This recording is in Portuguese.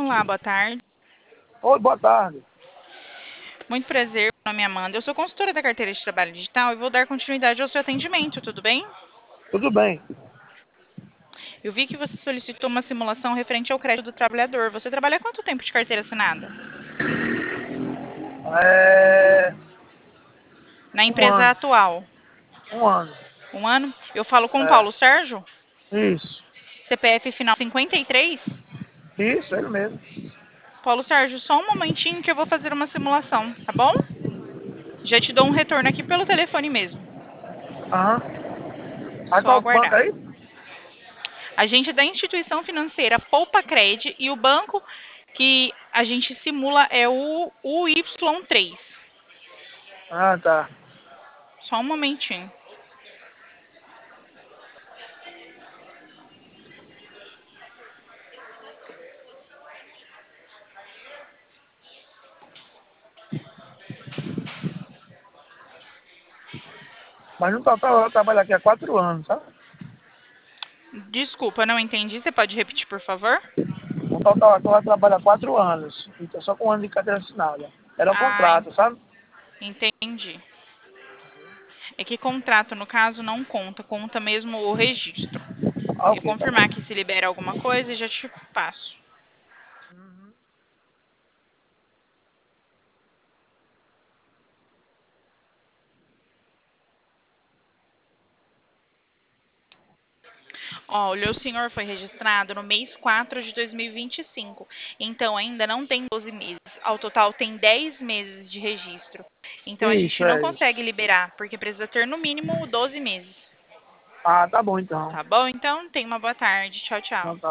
Olá, boa tarde. Oi, boa tarde. Muito prazer, meu nome é Amanda. Eu sou consultora da carteira de trabalho digital e vou dar continuidade ao seu atendimento, tudo bem? Tudo bem? Eu vi que você solicitou uma simulação referente ao crédito do trabalhador. Você trabalha há quanto tempo de carteira assinada? É... Na Um empresa ano. atual? Um ano. Um ano? Eu falo com o É. Paulo Sérgio, Isso. CPF final 53. Isso, ele mesmo. Paulo Sérgio, só um momentinho que eu vou fazer uma simulação, tá bom? Já te dou um retorno aqui pelo telefone mesmo. Aham. Aí Só qual banco aguardar. aí? A gente é da instituição financeira Poupa Cred e o banco que a gente simula é o UY3. Ah, tá. Só um momentinho. Mas no total eu trabalho aqui há 4 anos, sabe? Desculpa, não entendi. Você pode repetir, por favor? No total aqui eu trabalho há 4 anos. Então só com um ano de carteira assinada. Era o Ah, contrato, sabe? entendi. É que contrato, no caso, não conta, conta mesmo o registro. Ah, Eu ok, tá bom. confirmar que se libera alguma coisa e já te passo. Olha, o senhor foi registrado no mês 4 de 2025, então ainda não tem 12 meses. Ao total tem 10 meses de registro. Então a gente Isso, não é isso. consegue liberar, porque precisa ter no mínimo 12 meses. Ah, tá bom então. Tá bom? Então, tenha uma boa tarde. Tchau, tchau. Então tá.